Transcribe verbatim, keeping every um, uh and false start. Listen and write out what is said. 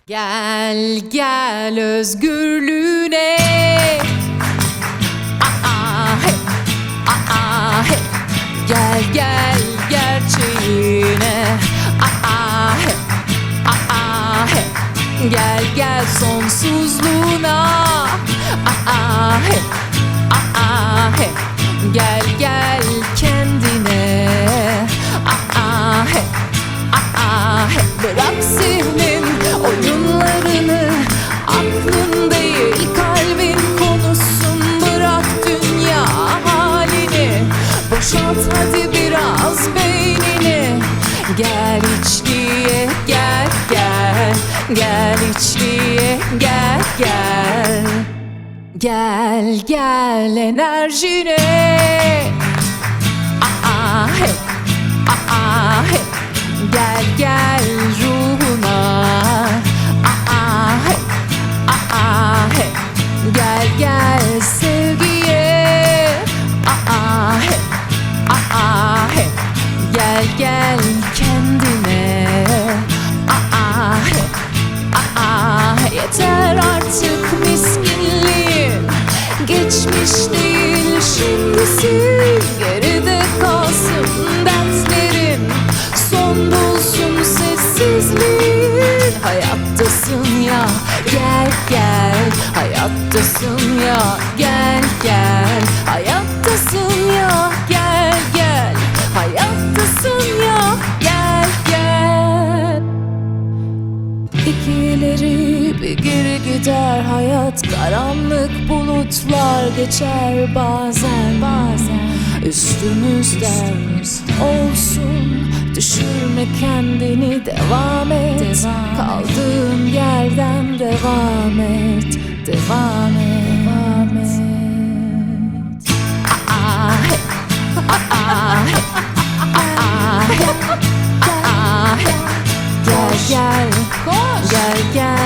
Gel gel özgürlüğüne. Aa, hey, aa, hey. Gel gel gerçeğine. Aa, hey, aa, hey. Gel gel sonsuzluğuna. Aa, hey, aa, hey. Gel gel kendine. Aa, hey, aa, hey. Bırak zihnin oyunlarını, aklın değil kalbin konuşsun. Bırak dünya halini, boşalt hadi biraz beynini. Gel içliğe gel gel, gel içliğe gel gel. Gel gel enerjine. Aa, hey, aa, hey. Gel gel ruhuna. Aa, hey, aa, hey. Gel gel sevgiye. Aa, hey, aa, hey. Gel gel kendine. Aa, hey, aa, hey. Yeter artık miskinliğin, geçmiş değil şimdisin. Geride kalsın dertlerin, son bulsun sessizliğin. Hayattasın ya gel gel, hayattasın ya gel gel, hayattasın ya gel gel, hayattasın ya gel gel. İkileri bir geri gider hayat, karanlık bulutlar geçer bazen bazen üstümüzden. Olsun düşürme kendini, devam et, devam kaldığın et. Yerden devam et, devam et, devam et. Aa, hey, aa, hey, aa, hey, aa, hey. Gel gel, gel gel.